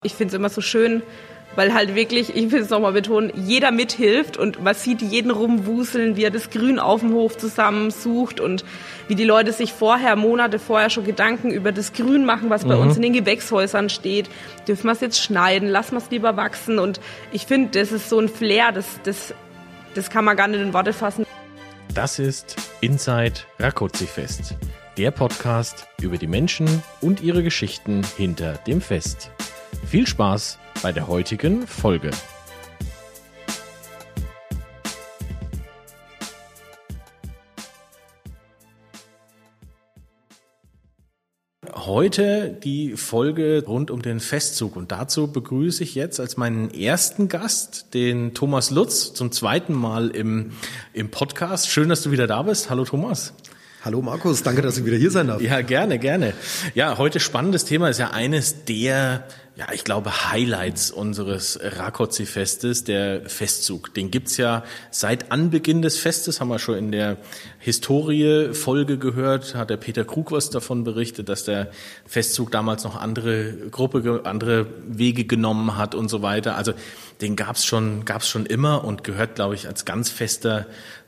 Ich finde es immer so schön, weil halt wirklich, ich will es nochmal betonen, jeder mithilft und man sieht jeden rumwuseln, wie er das Grün auf dem Hof zusammensucht und wie die Leute sich Monate vorher schon Gedanken über das Grün machen, was bei uns in den Gewächshäusern steht. Dürfen wir es jetzt schneiden, lassen wir es lieber wachsen, und ich finde, das ist so ein Flair, das kann man gar nicht in Worte fassen. Das ist Inside Rákóczi-Fest, der Podcast über die Menschen und ihre Geschichten hinter dem Fest. Viel Spaß bei der heutigen Folge. Heute die Folge rund um den Festzug, und dazu begrüße ich jetzt als meinen ersten Gast den Thomas Lutz zum zweiten Mal im Podcast. Schön, dass du wieder da bist. Hallo Thomas. Hallo Markus, danke, dass ich wieder hier sein darf. Ja, gerne, gerne. Ja, heute spannendes Thema, ist ja eines der, ich glaube, Highlights unseres Rákóczi-Festes, der Festzug. Den gibt's ja seit Anbeginn des Festes, haben wir schon in der Historie-Folge gehört, hat der Peter Krug was davon berichtet, dass der Festzug damals noch andere Wege genommen hat und so weiter. Also den gab's schon immer und gehört, glaube ich, als ganz fester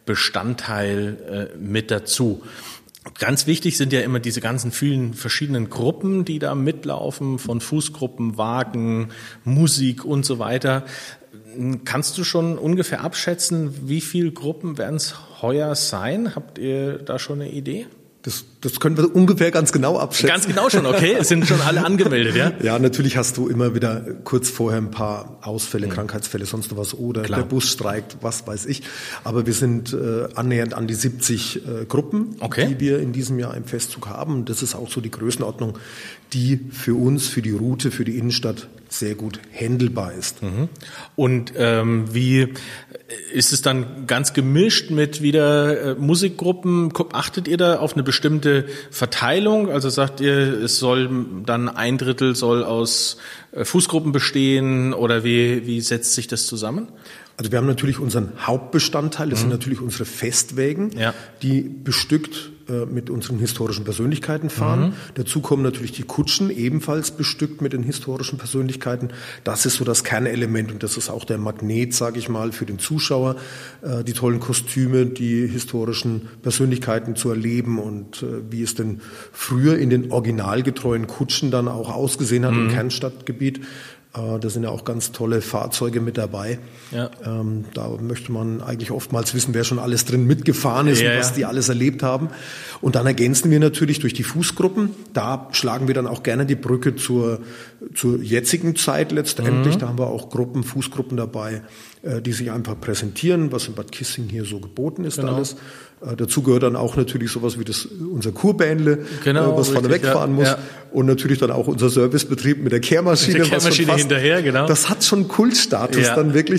Bestandteil mit dazu. Ganz wichtig sind ja immer diese ganzen vielen verschiedenen Gruppen, die da mitlaufen, von Fußgruppen, Wagen, Musik und so weiter. Kannst du schon ungefähr abschätzen, wie viele Gruppen werden es heuer sein? Habt ihr da schon eine Idee? Das können wir ungefähr ganz genau abschätzen. Ganz genau schon, okay. Es sind schon alle angemeldet, ja? Ja, natürlich hast du immer wieder kurz vorher ein paar Ausfälle, Krankheitsfälle, sonst noch was, oder Klar. Der Bus streikt, was weiß ich. Aber wir sind annähernd an die 70 Gruppen, die wir in diesem Jahr im Festzug haben. Das ist auch so die Größenordnung, die für uns, für die Route, für die Innenstadt sehr gut händelbar ist. Und wie ist es dann ganz gemischt mit wieder Musikgruppen? Achtet ihr da auf eine bestimmte Verteilung? Also sagt ihr, es soll dann 1/3 soll aus Fußgruppen bestehen, oder wie setzt sich das zusammen? Also wir haben natürlich unseren Hauptbestandteil, das sind natürlich unsere Festwägen, die bestückt mit unseren historischen Persönlichkeiten fahren. Dazu kommen natürlich die Kutschen, ebenfalls bestückt mit den historischen Persönlichkeiten. Das ist so das Kernelement, und das ist auch der Magnet, sage ich mal, für den Zuschauer, die tollen Kostüme, die historischen Persönlichkeiten zu erleben und wie es denn früher in den originalgetreuen Kutschen dann auch ausgesehen hat im Kernstadtgebiet. Da sind ja auch ganz tolle Fahrzeuge mit dabei. Ja. Da möchte man eigentlich oftmals wissen, wer schon alles drin mitgefahren ist und was die alles erlebt haben. Und dann ergänzen wir natürlich durch die Fußgruppen. Da schlagen wir dann auch gerne die Brücke zur jetzigen Zeit letztendlich. Da haben wir auch Fußgruppen dabei, die sich einfach präsentieren, was in Bad Kissing hier so geboten ist alles. Dazu gehört dann auch natürlich sowas wie unser Kurbähnle, was vorne wegfahren muss. Ja. Und natürlich dann auch unser Servicebetrieb mit der Kehrmaschine. Mit der Kehrmaschine hinterher, genau. Das hat schon Kultstatus dann wirklich.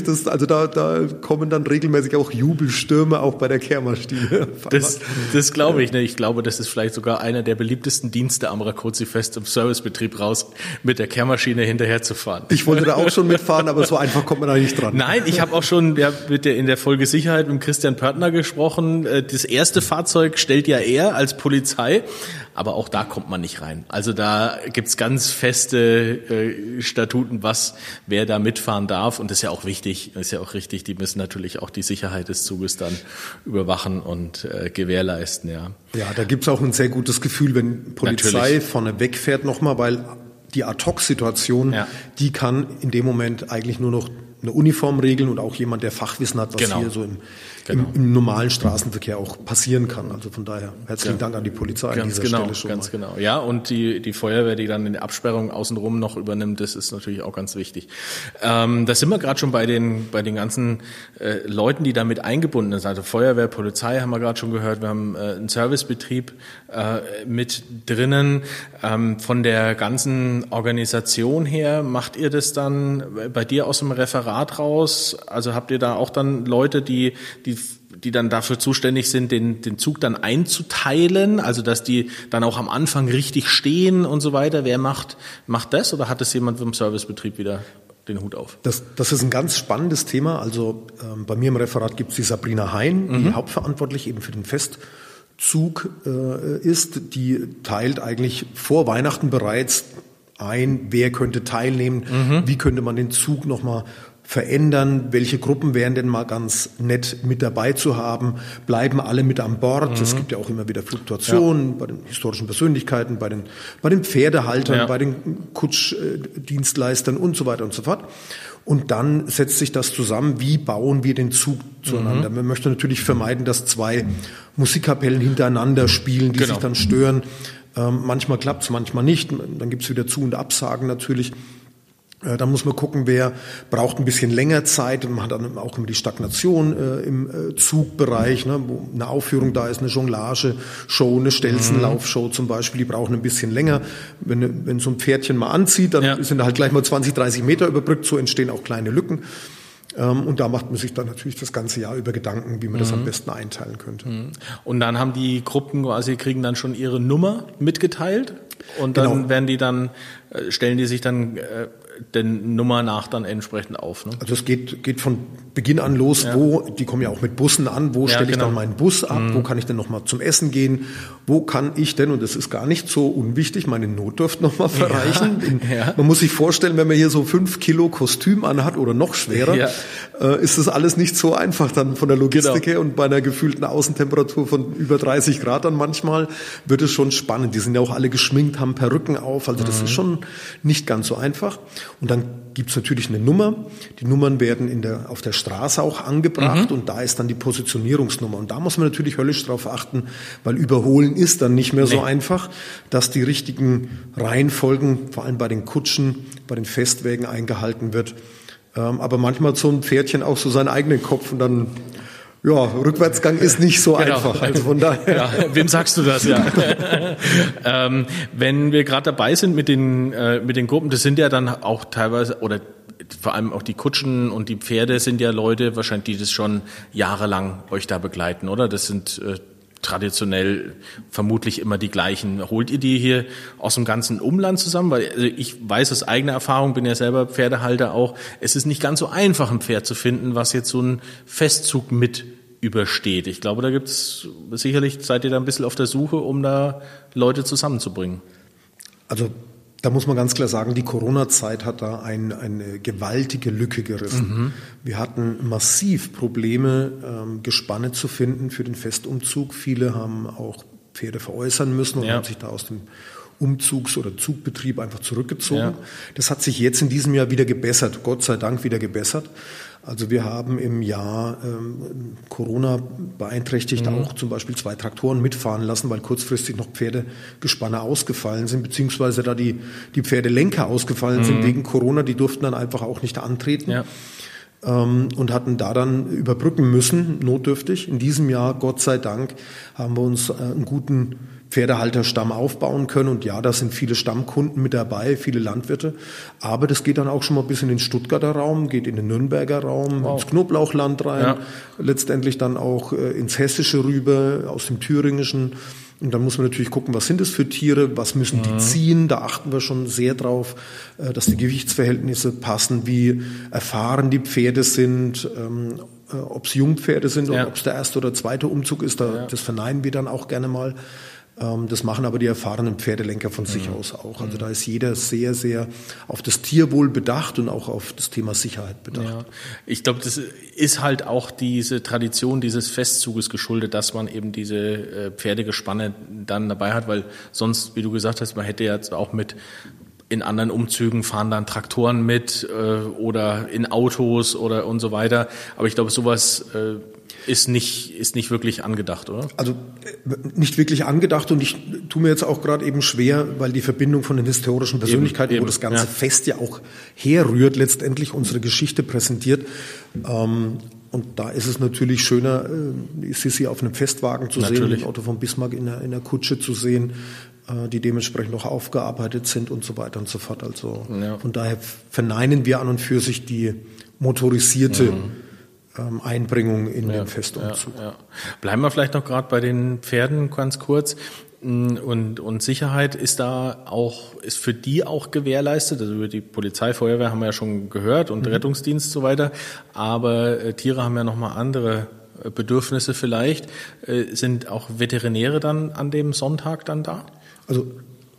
Da kommen dann regelmäßig auch Jubelstürme auch bei der Kehrmaschine. Das glaube ich. Ne? Ich glaube, das ist vielleicht sogar einer der beliebtesten Dienste am Rákóczi-Fest, im Servicebetrieb raus, mit der Kehrmaschine hinterher zu fahren. Ich wollte da auch schon mitfahren, aber so einfach kommt man da nicht dran. Nein, ich habe auch schon in der Folge Sicherheit mit Christian Pörtner gesprochen. Das erste Fahrzeug stellt ja er als Polizei, aber auch da kommt man nicht rein. Also da gibt's ganz feste Statuten, wer da mitfahren darf, und das ist ja auch wichtig, ist ja auch richtig. Die müssen natürlich auch die Sicherheit des Zuges dann überwachen und gewährleisten, ja. Ja, da gibt's auch ein sehr gutes Gefühl, wenn Polizei vorne wegfährt nochmal, weil die Ad-Hoc-Situation, die kann in dem Moment eigentlich nur noch eine Uniform regeln und auch jemand, der Fachwissen hat, was hier so im normalen Straßenverkehr auch passieren kann. Also von daher herzlichen Dank an die Polizei an dieser Stelle schon Ganz genau. Ja, und die Feuerwehr, die dann in der Absperrung außenrum noch übernimmt, das ist natürlich auch ganz wichtig. Da sind wir gerade schon bei den ganzen Leuten, die damit eingebunden sind. Also Feuerwehr, Polizei haben wir gerade schon gehört. Wir haben einen Servicebetrieb mit drinnen. Von der ganzen Organisation her, macht ihr das dann bei dir aus dem Referat raus? Also habt ihr da auch dann Leute, die dann dafür zuständig sind, den Zug dann einzuteilen, also dass die dann auch am Anfang richtig stehen und so weiter? Wer macht das, oder hat das jemand vom Servicebetrieb wieder den Hut auf? Das ist ein ganz spannendes Thema. Also bei mir im Referat gibt es die Sabrina Hein, die hauptverantwortlich eben für den Festzug ist. Die teilt eigentlich vor Weihnachten bereits ein, wer könnte teilnehmen, wie könnte man den Zug nochmal verändern, welche Gruppen wären denn mal ganz nett mit dabei zu haben, bleiben alle mit an Bord. Es gibt ja auch immer wieder Fluktuationen bei den historischen Persönlichkeiten, bei den Pferdehaltern, bei den Kutschdienstleistern und so weiter und so fort. Und dann setzt sich das zusammen, wie bauen wir den Zug zueinander. Man möchte natürlich vermeiden, dass zwei Musikkapellen hintereinander spielen, die sich dann stören. Manchmal klappt's, manchmal nicht. Dann gibt's wieder Zu- und Absagen natürlich. Da muss man gucken, wer braucht ein bisschen länger Zeit. Und man hat dann auch immer die Stagnation im Zugbereich, ne, wo eine Aufführung da ist, eine Jonglage-Show, eine Stelzenlauf-Show zum Beispiel, die brauchen ein bisschen länger. Wenn so ein Pferdchen mal anzieht, dann sind da halt gleich mal 20, 30 Meter überbrückt, so entstehen auch kleine Lücken. Und da macht man sich dann natürlich das ganze Jahr über Gedanken, wie man das am besten einteilen könnte. Und dann haben die Gruppen quasi, kriegen dann schon ihre Nummer mitgeteilt und dann werden die dann, stellen die sich dann den Nummer nach dann entsprechend auf. Ne? Also es geht von Beginn an los, die kommen ja auch mit Bussen an, wo stelle ich dann meinen Bus ab, wo kann ich denn nochmal zum Essen gehen, wo kann ich denn, und das ist gar nicht so unwichtig, meine Notdurft nochmal verreichen. Man muss sich vorstellen, wenn man hier so 5 Kilo Kostüm anhat oder noch schwerer, ist das alles nicht so einfach dann von der Logistik her, und bei einer gefühlten Außentemperatur von über 30 Grad dann manchmal wird es schon spannend. Die sind ja auch alle geschminkt, haben Perücken auf, also das ist schon nicht ganz so einfach. Und dann gibt's natürlich eine Nummer. Die Nummern werden auf der Straße auch angebracht und da ist dann die Positionierungsnummer. Und da muss man natürlich höllisch drauf achten, weil Überholen ist dann nicht mehr so einfach, dass die richtigen Reihenfolgen, vor allem bei den Kutschen, bei den Festwägen eingehalten wird. Aber manchmal hat so ein Pferdchen auch so seinen eigenen Kopf und dann Rückwärtsgang ist nicht so einfach. Also von daher. Wem sagst du das? Wenn wir gerade dabei sind mit den Gruppen, das sind ja dann auch teilweise, oder vor allem auch die Kutschen und die Pferde sind ja Leute wahrscheinlich, die das schon jahrelang euch da begleiten, oder? Das sind traditionell vermutlich immer die gleichen. Holt ihr die hier aus dem ganzen Umland zusammen? Weil also ich weiß aus eigener Erfahrung, bin ja selber Pferdehalter auch, es ist nicht ganz so einfach, ein Pferd zu finden, was jetzt so einen Festzug mit übersteht. Ich glaube, da gibt's sicherlich, seid ihr da ein bisschen auf der Suche, um da Leute zusammenzubringen. Also da muss man ganz klar sagen, die Corona-Zeit hat da eine gewaltige Lücke gerissen. Wir hatten massiv Probleme, Gespanne zu finden für den Festumzug. Viele haben auch Pferde veräußern müssen und haben sich da aus dem Umzugs- oder Zugbetrieb einfach zurückgezogen. Das hat sich jetzt in diesem Jahr wieder gebessert, Gott sei Dank wieder gebessert. Also wir haben im Jahr Corona beeinträchtigt auch zum Beispiel 2 Traktoren mitfahren lassen, weil kurzfristig noch Pferdegespanne ausgefallen sind, beziehungsweise da die Pferdelenker ausgefallen sind wegen Corona. Die durften dann einfach auch nicht antreten. Und hatten da dann überbrücken müssen, notdürftig. In diesem Jahr, Gott sei Dank, haben wir uns einen guten Pferdehalterstamm aufbauen können. Und ja, da sind viele Stammkunden mit dabei, viele Landwirte. Aber das geht dann auch schon mal bis in den Stuttgarter Raum, geht in den Nürnberger Raum, ins Knoblauchland rein, letztendlich dann auch ins Hessische rüber, aus dem Thüringischen. Und dann muss man natürlich gucken, was sind das für Tiere, was müssen die ziehen. Da achten wir schon sehr drauf, dass die Gewichtsverhältnisse passen, wie erfahren die Pferde sind, ob es Jungpferde sind und ob es der erste oder zweite Umzug ist. Das verneinen wir dann auch gerne mal. Das machen aber die erfahrenen Pferdelenker von sich aus auch. Also da ist jeder sehr, sehr auf das Tierwohl bedacht und auch auf das Thema Sicherheit bedacht. Ja. Ich glaube, das ist halt auch diese Tradition dieses Festzuges geschuldet, dass man eben diese Pferdegespanne dann dabei hat, weil sonst, wie du gesagt hast, man hätte jetzt auch in anderen Umzügen fahren dann Traktoren mit oder in Autos oder und so weiter. Aber ich glaube, sowas ist nicht wirklich angedacht, oder? Also nicht wirklich angedacht, und ich tue mir jetzt auch gerade eben schwer, weil die Verbindung von den historischen Persönlichkeiten, wo das ganze Fest ja auch herrührt, letztendlich unsere Geschichte präsentiert. Und da ist es natürlich schöner, Sissi auf einem Festwagen zu sehen, Otto von Bismarck in einer Kutsche zu sehen, die dementsprechend noch aufgearbeitet sind und so weiter und so fort. Also von daher verneinen wir an und für sich die motorisierte Einbringung in den Festumzug. Bleiben wir vielleicht noch gerade bei den Pferden ganz kurz. Und Sicherheit ist für die auch gewährleistet. Also über die Polizei, Feuerwehr haben wir ja schon gehört und Rettungsdienst und so weiter. Aber Tiere haben ja nochmal andere Bedürfnisse vielleicht. Sind auch Veterinäre dann an dem Sonntag dann da? Also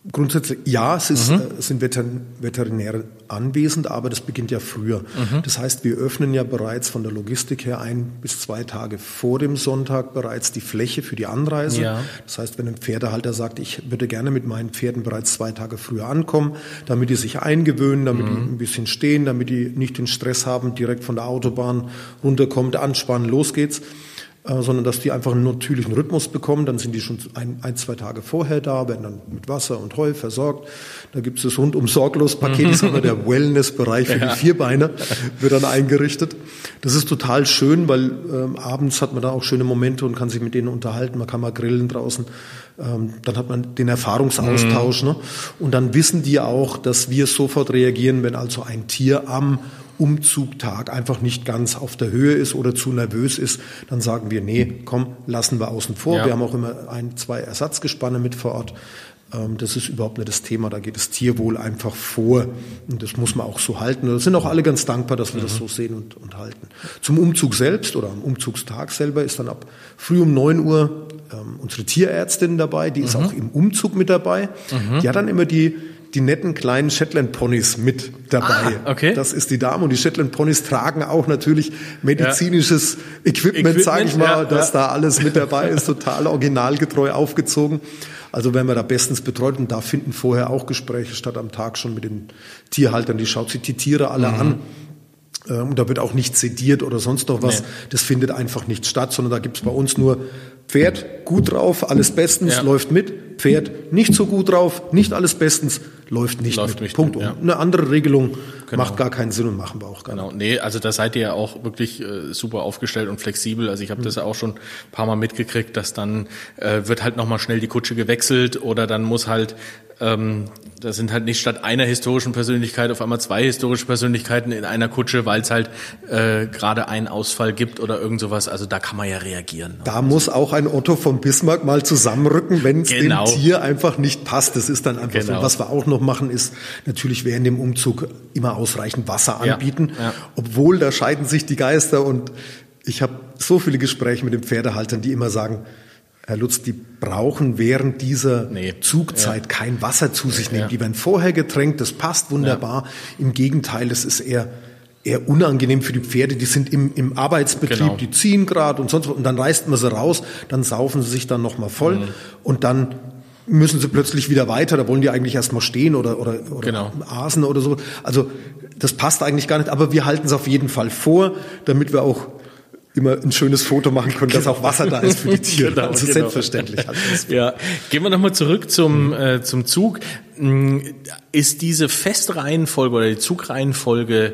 Grundsätzlich, ja, es sind Veterinäre anwesend, aber das beginnt ja früher. Das heißt, wir öffnen ja bereits von der Logistik her 1 bis 2 Tage vor dem Sonntag bereits die Fläche für die Anreise. Ja. Das heißt, wenn ein Pferdehalter sagt, ich würde gerne mit meinen Pferden bereits 2 Tage früher ankommen, damit die sich eingewöhnen, damit die ein bisschen stehen, damit die nicht den Stress haben, direkt von der Autobahn runterkommt, anspannen, los geht's. Sondern dass die einfach einen natürlichen Rhythmus bekommen. Dann sind die schon 1-2 Tage vorher da, werden dann mit Wasser und Heu versorgt. Da gibt es das Rundum-Sorglos-Paket, das ist aber der Wellness-Bereich für die Vierbeiner, wird dann eingerichtet. Das ist total schön, weil abends hat man da auch schöne Momente und kann sich mit denen unterhalten. Man kann mal grillen draußen. Dann hat man den Erfahrungsaustausch. Ne? Und dann wissen die auch, dass wir sofort reagieren, wenn also ein Tier am Umzugtag einfach nicht ganz auf der Höhe ist oder zu nervös ist, dann sagen wir, nee, komm, lassen wir außen vor. Ja. Wir haben auch immer 1-2 Ersatzgespanne mit vor Ort. Das ist überhaupt nicht das Thema, da geht das Tierwohl einfach vor. Und das muss man auch so halten. Da sind auch alle ganz dankbar, dass wir das so sehen und halten. Zum Umzug selbst oder am Umzugstag selber ist dann ab früh um 9 Uhr unsere Tierärztin dabei, die ist auch im Umzug mit dabei. Die hat dann immer die netten kleinen Shetland-Ponys mit dabei. Okay. Das ist die Dame. Und die Shetland-Ponys tragen auch natürlich medizinisches Equipment, sage ich mal, dass da alles mit dabei ist, total originalgetreu aufgezogen. Also werden wir da bestens betreut. Und da finden vorher auch Gespräche statt am Tag schon mit den Tierhaltern. Die schaut sich die Tiere alle an. Und da wird auch nicht sediert oder sonst noch was. Nee. Das findet einfach nicht statt, sondern da gibt's bei uns nur Pferd gut drauf, alles bestens, läuft mit. Pferd nicht so gut drauf, nicht alles bestens, läuft nicht mit. Punkt. Ja. Eine andere Regelung macht gar keinen Sinn und machen wir auch gar nicht. Nee, also da seid ihr ja auch wirklich super aufgestellt und flexibel. Also ich habe das ja auch schon ein paar Mal mitgekriegt, dass dann wird halt nochmal schnell die Kutsche gewechselt oder dann muss halt da sind halt nicht statt einer historischen Persönlichkeit auf einmal 2 historische Persönlichkeiten in einer Kutsche, weil es halt gerade einen Ausfall gibt oder irgend sowas. Also da kann man ja reagieren. Da muss auch ein Otto von Bismarck mal zusammenrücken, wenn es dem Tier einfach nicht passt. Das ist dann einfach so. Was wir auch noch machen, ist natürlich während dem Umzug immer ausreichend Wasser anbieten. Ja. Obwohl, da scheiden sich die Geister und ich habe so viele Gespräche mit den Pferdehaltern, die immer sagen, Herr Lutz, die brauchen während dieser Zugzeit kein Wasser zu sich nehmen. Die werden vorher getränkt, das passt wunderbar. Im Gegenteil, das ist eher unangenehm für die Pferde. Die sind im Arbeitsbetrieb, die ziehen gerade und sonst was. Und dann reißt man sie raus, dann saufen sie sich dann nochmal voll und dann müssen sie plötzlich wieder weiter. Da wollen die eigentlich erstmal stehen oder asen oder so. Also das passt eigentlich gar nicht. Aber wir halten es auf jeden Fall vor, damit wir auch immer ein schönes Foto machen können, dass auch Wasser da ist für die Tiere. Selbstverständlich. Ja, gehen wir nochmal zurück zum Zug. Ist diese Festreihenfolge oder die Zugreihenfolge,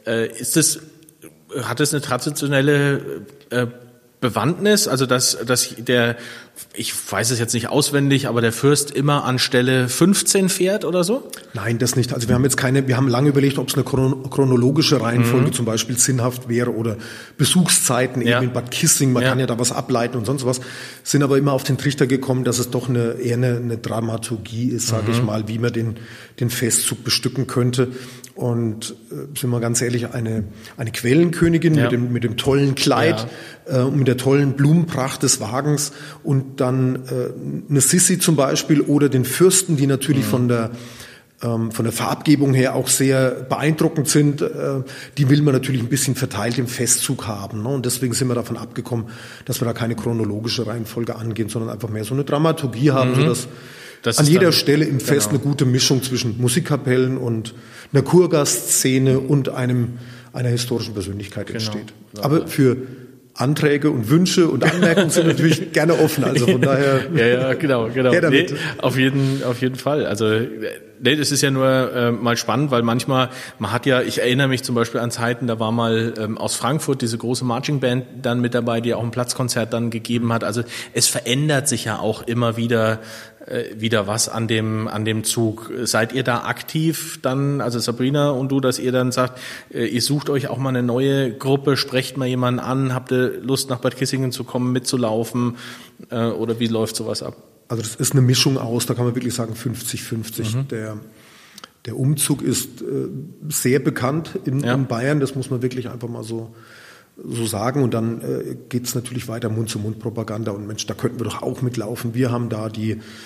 hat es eine traditionelle Bewandtnis, also dass der, ich weiß es jetzt nicht auswendig, aber der Fürst immer an Stelle 15 fährt oder so? Nein, das nicht. Also wir haben lange überlegt, ob es eine chronologische Reihenfolge zum Beispiel sinnhaft wäre oder Besuchszeiten eben in Bad Kissing, man kann ja da was ableiten und sonst was, sind aber immer auf den Trichter gekommen, dass es doch eher eine Dramaturgie ist, sage ich mal, wie man den Festzug bestücken könnte. Und sind wir ganz ehrlich, eine Quellenkönigin mit dem tollen Kleid, mit der tollen Blumenpracht des Wagens und dann eine Sissi zum Beispiel oder den Fürsten, die natürlich von der Farbgebung her auch sehr beeindruckend sind, die will man natürlich ein bisschen verteilt im Festzug haben. Ne? Und deswegen sind wir davon abgekommen, dass wir da keine chronologische Reihenfolge angehen, sondern einfach mehr so eine Dramaturgie haben, sodass an jeder Stelle im Fest eine gute Mischung zwischen Musikkapellen und einer Kurgastszene und einer historischen Persönlichkeit entsteht. Aber für Anträge und Wünsche und Anmerkungen sind natürlich gerne offen. Also von daher. Ja, genau. Nee, auf jeden Fall. Also, nee, das ist ja nur mal spannend, weil manchmal, ich erinnere mich zum Beispiel an Zeiten, da war mal aus Frankfurt diese große Marching Band dann mit dabei, die auch ein Platzkonzert dann gegeben hat. Also es verändert sich ja auch immer wieder was an dem Zug. Seid ihr da aktiv dann, also Sabrina und du, dass ihr dann sagt, ihr sucht euch auch mal eine neue Gruppe, sprecht mal jemanden an, habt ihr Lust nach Bad Kissingen zu kommen, mitzulaufen oder wie läuft sowas ab? Also das ist eine Mischung aus, da kann man wirklich sagen 50-50. Der Umzug ist sehr bekannt in Bayern, das muss man wirklich einfach mal so so sagen. Und dann geht es natürlich weiter Mund-zu-Mund-Propaganda. Und Mensch, da könnten wir doch auch mitlaufen. Wir haben da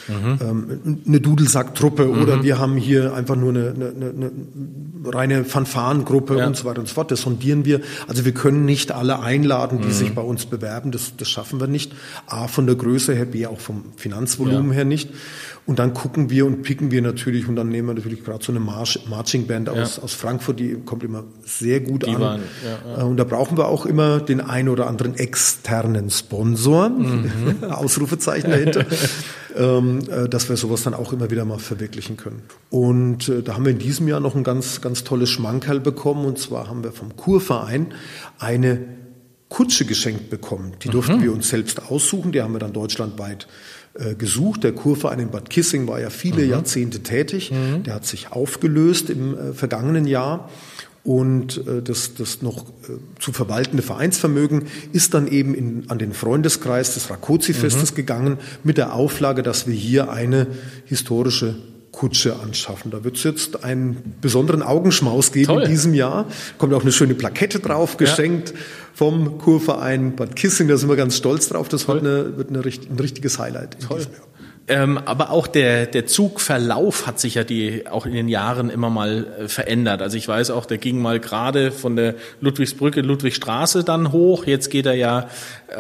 eine Dudelsack-Truppe oder wir haben hier einfach nur eine reine Fanfarengruppe und so weiter und so fort. Das sondieren wir. Also wir können nicht alle einladen, die sich bei uns bewerben. Das schaffen wir nicht. A, von der Größe her, B, auch vom Finanzvolumen her nicht. Und dann gucken wir und picken wir natürlich und dann nehmen wir natürlich gerade so eine Marching Band aus Frankfurt, die kommt immer sehr gut an. Und da brauchen wir auch immer den ein oder anderen externen Sponsor, Ausrufezeichen dahinter, dass wir sowas dann auch immer wieder mal verwirklichen können. Und da haben wir in diesem Jahr noch ein ganz, ganz tolles Schmankerl bekommen. Und zwar haben wir vom Kurverein eine Kutsche geschenkt bekommen. Die durften wir uns selbst aussuchen. Die haben wir dann deutschlandweit gesucht. Der Kurverein in Bad Kissing war ja viele Jahrzehnte tätig. Der hat sich aufgelöst im vergangenen Jahr. Und das noch zu verwaltende Vereinsvermögen ist dann eben an den Freundeskreis des Rákóczi-Festes gegangen mit der Auflage, dass wir hier eine historische Kutsche anschaffen. Da wird es jetzt einen besonderen Augenschmaus geben in diesem Jahr. Kommt auch eine schöne Plakette drauf, geschenkt vom Kurverein Bad Kissing. Da sind wir ganz stolz drauf. Das wird ein richtiges Highlight in diesem Jahr. Aber auch der Zugverlauf hat sich ja auch in den Jahren immer mal verändert. Also ich weiß auch, der ging mal gerade von der Ludwigsbrücke, Ludwigstraße dann hoch. Jetzt geht er ja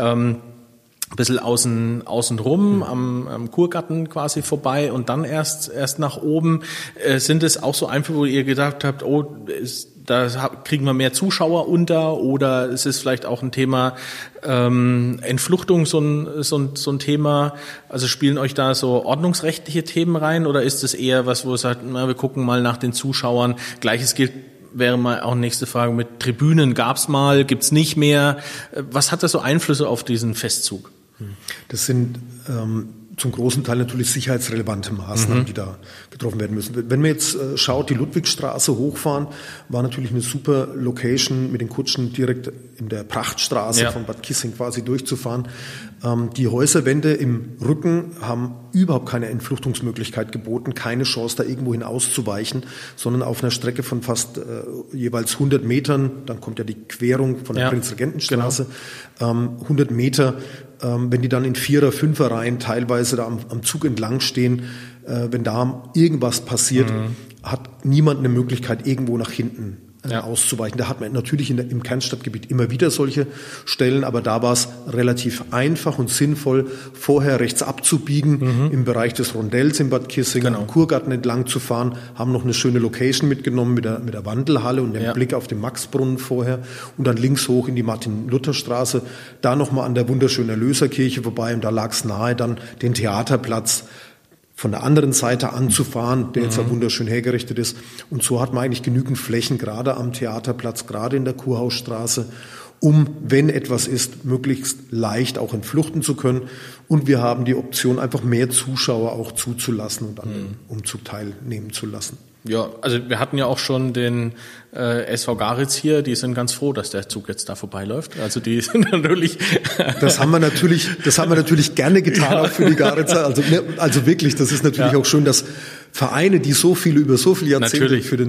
ein bisschen außen rum am Kurgarten quasi vorbei und dann erst nach oben. Sind es auch so Einflüsse, wo ihr gedacht habt, da kriegen wir mehr Zuschauer unter, oder ist es vielleicht auch ein Thema Entfluchtung so ein Thema? Also spielen euch da so ordnungsrechtliche Themen rein, oder ist es eher was, wo ihr sagt, wir gucken mal nach den Zuschauern? Gleiches wäre mal auch nächste Frage mit Tribünen. Gab's mal, gibt's nicht mehr? Was hat das so Einflüsse auf diesen Festzug? Das sind zum großen Teil natürlich sicherheitsrelevante Maßnahmen, die da getroffen werden müssen. Wenn man jetzt schaut, die Ludwigstraße hochfahren, war natürlich eine super Location, mit den Kutschen direkt in der Prachtstraße von Bad Kissing quasi durchzufahren. Die Häuserwände im Rücken haben überhaupt keine Entfluchtungsmöglichkeit geboten, keine Chance, da irgendwohin auszuweichen, sondern auf einer Strecke von fast jeweils 100 Metern, dann kommt ja die Querung von der Prinz-Regenten-Straße, 100 Meter, wenn die dann in 4er-, 5er-Reihen teilweise da am Zug entlang stehen, wenn da irgendwas passiert, hat niemand eine Möglichkeit, irgendwo nach hinten auszuweichen. Da hat man natürlich im Kernstadtgebiet immer wieder solche Stellen, aber da war es relativ einfach und sinnvoll, vorher rechts abzubiegen, im Bereich des Rondells in Bad Kissing, am Kurgarten entlang zu fahren, haben noch eine schöne Location mitgenommen mit der Wandelhalle und dem Blick auf den Maxbrunnen vorher und dann links hoch in die Martin-Luther-Straße, da nochmal an der wunderschönen Erlöserkirche vorbei und da lag es nahe, dann den Theaterplatz von der anderen Seite anzufahren, der jetzt ja wunderschön hergerichtet ist. Und so hat man eigentlich genügend Flächen, gerade am Theaterplatz, gerade in der Kurhausstraße, um, wenn etwas ist, möglichst leicht auch entfluchten zu können. Und wir haben die Option, einfach mehr Zuschauer auch zuzulassen und an dem Umzug teilnehmen zu lassen. Ja, also wir hatten ja auch schon den SV Garitz hier, die sind ganz froh, dass der Zug jetzt da vorbeiläuft. Also die sind natürlich... Das haben wir natürlich gerne getan, auch für die Garitzer. Also wirklich, das ist natürlich auch schön, dass Vereine, die über so viele Jahrzehnte für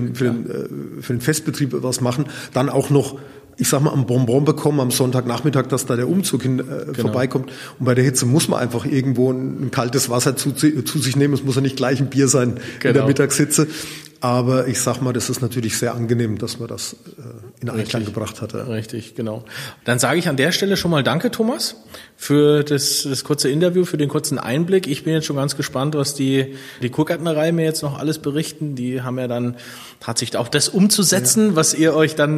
den Festbetrieb was machen, dann auch noch, ich sag mal, am Bonbon bekommen am Sonntagnachmittag, dass da der Umzug vorbeikommt. Und bei der Hitze muss man einfach irgendwo ein kaltes Wasser zu sich nehmen. Es muss ja nicht gleich ein Bier sein in der Mittagshitze. Aber ich sag mal, das ist natürlich sehr angenehm, dass man das in Einklang gebracht hat. Richtig, genau. Dann sage ich an der Stelle schon mal danke, Thomas, für das kurze Interview, für den kurzen Einblick. Ich bin jetzt schon ganz gespannt, was die Kurgärtnerei mir jetzt noch alles berichten. Die haben ja dann tatsächlich auch das umzusetzen, was wir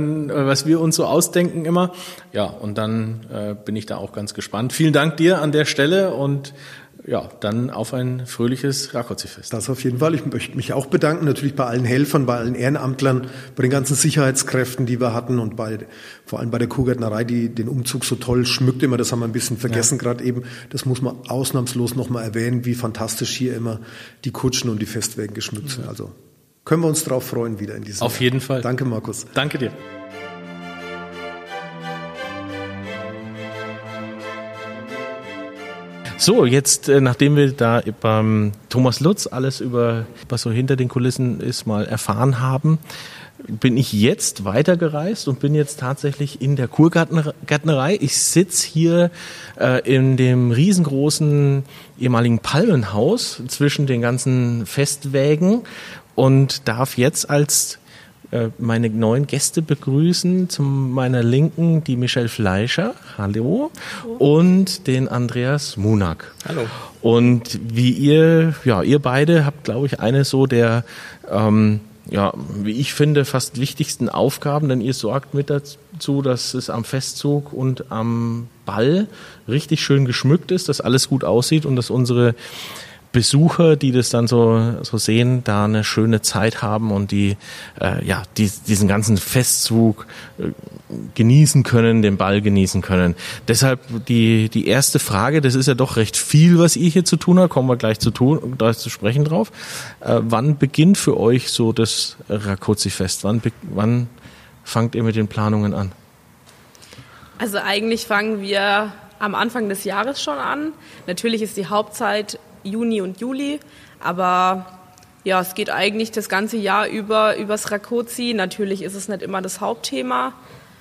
uns so ausdenken immer. Ja, und dann bin ich da auch ganz gespannt. Vielen Dank dir an der Stelle und ja, dann auf ein fröhliches Rákóczi-Fest. Das auf jeden Fall. Ich möchte mich auch bedanken, natürlich bei allen Helfern, bei allen Ehrenamtlern, bei den ganzen Sicherheitskräften, die wir hatten und vor allem bei der Kurgärtnerei, die den Umzug so toll schmückt immer. Das haben wir ein bisschen vergessen gerade eben. Das muss man ausnahmslos nochmal erwähnen, wie fantastisch hier immer die Kutschen und die Festwägen geschmückt sind. Also können wir uns drauf freuen wieder in diesem Auf jeden Fall. Danke, Markus. Danke dir. So, jetzt, nachdem wir da beim Thomas Lutz alles über, was so hinter den Kulissen ist, mal erfahren haben, bin ich jetzt weitergereist und bin jetzt tatsächlich in der Kurgärtnerei. Ich sitze hier in dem riesengroßen ehemaligen Palmenhaus zwischen den ganzen Festwägen und darf jetzt als meine neuen Gäste begrüßen. Zu meiner Linken die Michelle Fleischer, hallo, und den Andreas Munak. Hallo. Und wie ihr beide habt, glaube ich, eine so der, wie ich finde, fast wichtigsten Aufgaben, denn ihr sorgt mit dazu, dass es am Festzug und am Ball richtig schön geschmückt ist, dass alles gut aussieht und dass unsere Besucher, die das dann so sehen, da eine schöne Zeit haben und die diesen ganzen Festzug genießen können, den Ball genießen können. Deshalb die erste Frage, das ist ja doch recht viel, was ihr hier zu tun habt, kommen wir gleich zu sprechen drauf. Wann beginnt für euch so das Rákóczi-Fest? Wann fangt ihr mit den Planungen an? Also eigentlich fangen wir am Anfang des Jahres schon an. Natürlich ist die Hauptzeit Juni und Juli, aber ja, es geht eigentlich das ganze Jahr übers Rákóczi. Natürlich ist es nicht immer das Hauptthema,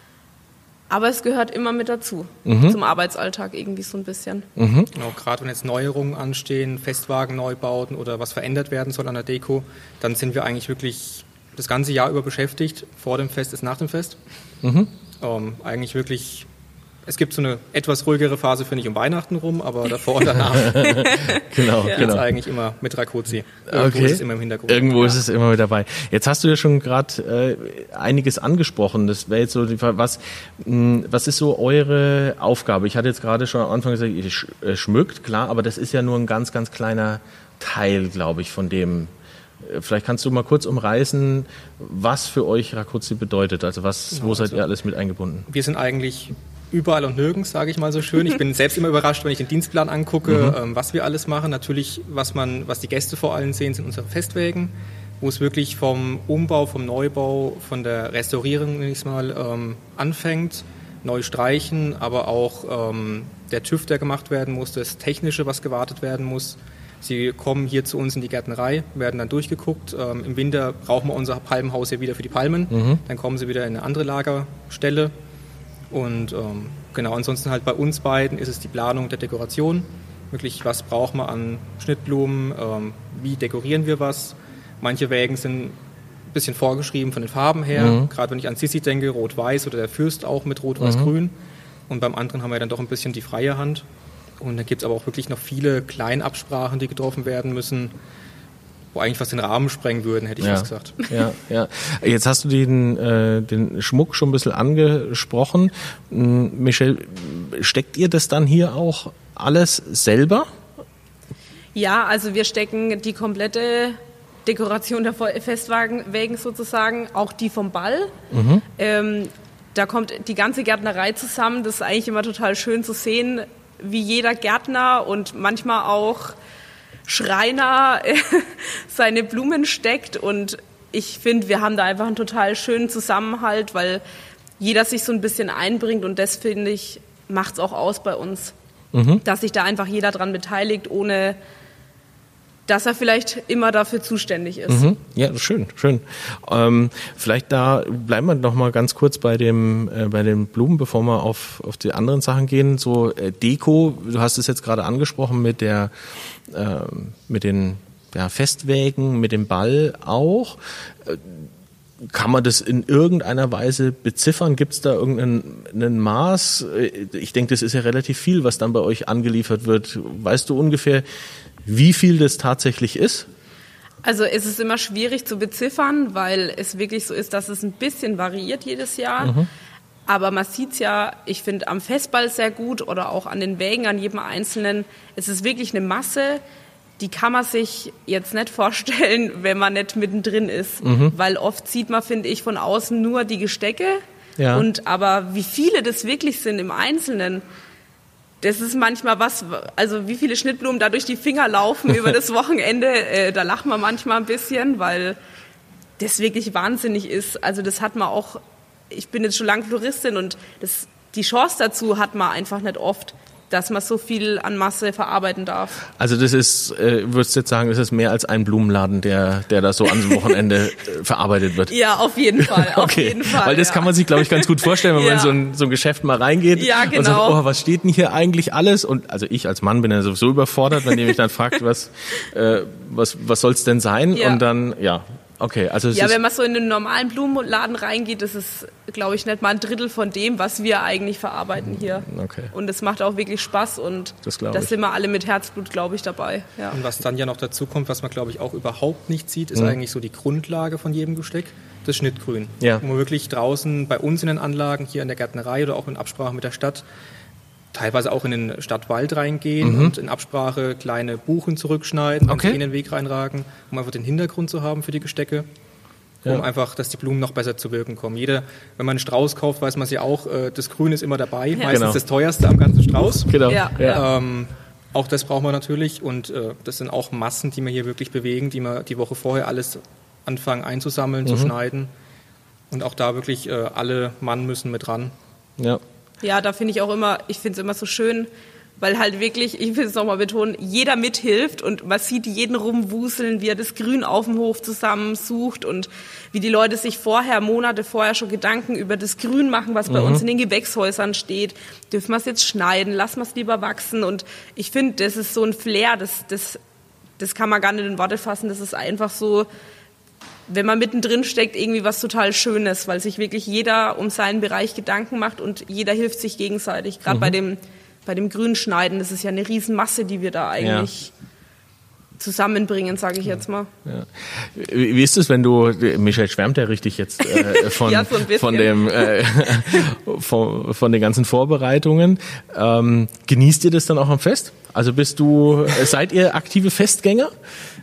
aber es gehört immer mit dazu, zum Arbeitsalltag irgendwie so ein bisschen. Mhm. Genau, gerade wenn jetzt Neuerungen anstehen, Festwagenneubauten oder was verändert werden soll an der Deko, dann sind wir eigentlich wirklich das ganze Jahr über beschäftigt. Vor dem Fest ist nach dem Fest. Eigentlich wirklich. Es gibt so eine etwas ruhigere Phase, finde ich, um Weihnachten rum, aber davor und danach genau. eigentlich immer mit Rákóczi. Irgendwo ist es immer im Hintergrund. Irgendwo ist es immer mit dabei. Jetzt hast du ja schon gerade einiges angesprochen. Das wäre jetzt so die Frage, was ist so eure Aufgabe? Ich hatte jetzt gerade schon am Anfang gesagt, ihr schmückt, klar, aber das ist ja nur ein ganz, ganz kleiner Teil, glaube ich, von dem. Vielleicht kannst du mal kurz umreißen, was für euch Rákóczi bedeutet. Also wo seid ihr alles mit eingebunden? Wir sind eigentlich überall und nirgends, sage ich mal so schön. Ich bin selbst immer überrascht, wenn ich den Dienstplan angucke, was wir alles machen. Natürlich, was die Gäste vor allem sehen, sind unsere Festwägen, wo es wirklich vom Umbau, vom Neubau, von der Restaurierung, nenne ich es mal, anfängt, neu streichen, aber auch der TÜV, der gemacht werden muss, das Technische, was gewartet werden muss. Sie kommen hier zu uns in die Gärtnerei, werden dann durchgeguckt. Im Winter brauchen wir unser Palmenhaus ja wieder für die Palmen. Dann kommen sie wieder in eine andere Lagerstelle. Und ansonsten halt bei uns beiden ist es die Planung der Dekoration. Wirklich, was brauchen wir an Schnittblumen, wie dekorieren wir was. Manche Wägen sind ein bisschen vorgeschrieben von den Farben her. Gerade wenn ich an Sissi denke, rot-weiß oder der Fürst auch mit rot-weiß-grün. Und beim anderen haben wir dann doch ein bisschen die freie Hand. Und da gibt es aber auch wirklich noch viele Kleinabsprachen, die getroffen werden müssen, wo eigentlich fast den Rahmen sprengen würden, hätte ich fast gesagt. Ja. Jetzt hast du den Schmuck schon ein bisschen angesprochen. Michelle, steckt ihr das dann hier auch alles selber? Ja, also wir stecken die komplette Dekoration der Festwägen sozusagen, auch die vom Ball. Da kommt die ganze Gärtnerei zusammen. Das ist eigentlich immer total schön zu sehen, wie jeder Gärtner und manchmal auch Schreiner seine Blumen steckt, und ich finde, wir haben da einfach einen total schönen Zusammenhalt, weil jeder sich so ein bisschen einbringt, und das, finde ich, macht es auch aus bei uns, dass sich da einfach jeder dran beteiligt, ohne dass er vielleicht immer dafür zuständig ist. Ja, schön. Vielleicht da bleiben wir noch mal ganz kurz bei den Blumen, bevor wir auf die anderen Sachen gehen. So Deko, du hast es jetzt gerade angesprochen mit den Festwägen, mit dem Ball auch. Kann man das in irgendeiner Weise beziffern? Gibt es da irgendein Maß? Ich denke, das ist ja relativ viel, was dann bei euch angeliefert wird. Weißt du ungefähr, wie viel das tatsächlich ist? Also es ist immer schwierig zu beziffern, weil es wirklich so ist, dass es ein bisschen variiert jedes Jahr. Aber man sieht es ja, ich finde, am Festball sehr gut oder auch an den Wägen, an jedem Einzelnen. Es ist wirklich eine Masse, die kann man sich jetzt nicht vorstellen, wenn man nicht mittendrin ist. Weil oft sieht man, finde ich, von außen nur die Gestecke. Ja. Aber wie viele das wirklich sind im Einzelnen, das ist manchmal also wie viele Schnittblumen da durch die Finger laufen über das Wochenende, da lachen wir manchmal ein bisschen, weil das wirklich wahnsinnig ist. Also das hat man auch, ich bin jetzt schon lange Floristin, und die Chance dazu hat man einfach nicht oft. dass man so viel an Masse verarbeiten darf. Also das ist, würdest du jetzt sagen, das ist mehr als ein Blumenladen, der da so am Wochenende verarbeitet wird? Ja, auf jeden Fall. Okay, auf jeden Fall, weil das kann man sich, glaube ich, ganz gut vorstellen, wenn man in so ein Geschäft mal reingeht und sagt, oh, was steht denn hier eigentlich alles? Und also ich als Mann bin ja sowieso überfordert, wenn ihr mich dann fragt, was soll's denn sein? Ja. Und dann, okay, also wenn man so in den normalen Blumenladen reingeht, das ist, glaube ich, nicht mal ein Drittel von dem, was wir eigentlich verarbeiten hier. Okay. Und es macht auch wirklich Spaß und da sind wir alle mit Herzblut, glaube ich, dabei. Ja. Und was dann ja noch dazu kommt, was man, glaube ich, auch überhaupt nicht sieht, ist eigentlich so die Grundlage von jedem Gesteck, das Schnittgrün. Ja. Wo man wirklich draußen bei uns in den Anlagen, hier in der Gärtnerei oder auch in Absprache mit der Stadt, teilweise auch in den Stadtwald reingehen und in Absprache kleine Buchen zurückschneiden, wenn sie in den Weg reinragen, um einfach den Hintergrund zu haben für die Gestecke, um einfach, dass die Blumen noch besser zu wirken kommen. Wenn man einen Strauß kauft, weiß man es ja auch, das Grün ist immer dabei, meistens das teuerste am ganzen Strauß. Genau. Auch das braucht man natürlich und das sind auch Massen, die wir hier wirklich bewegen, die wir die Woche vorher alles anfangen einzusammeln, zu schneiden und auch da wirklich alle Mann müssen mit ran. Ja, da finde ich auch immer, ich finde es immer so schön, weil halt wirklich, ich will es nochmal betonen, jeder mithilft und man sieht jeden rumwuseln, wie er das Grün auf dem Hof zusammensucht und wie die Leute sich Monate vorher schon Gedanken über das Grün machen, was bei uns in den Gewächshäusern steht. Dürfen wir es jetzt schneiden, lassen wir es lieber wachsen und ich finde, das ist so ein Flair, das kann man gar nicht in Worte fassen, das ist einfach so, wenn man mittendrin steckt, irgendwie was total Schönes, weil sich wirklich jeder um seinen Bereich Gedanken macht und jeder hilft sich gegenseitig. Gerade bei dem Grünschneiden, das ist ja eine Riesenmasse, die wir da eigentlich zusammenbringen, sage ich jetzt mal. Ja. Wie ist es, wenn du, Michael schwärmt ja richtig jetzt von den ganzen Vorbereitungen. Genießt ihr das dann auch am Fest? Also seid ihr aktive Festgänger?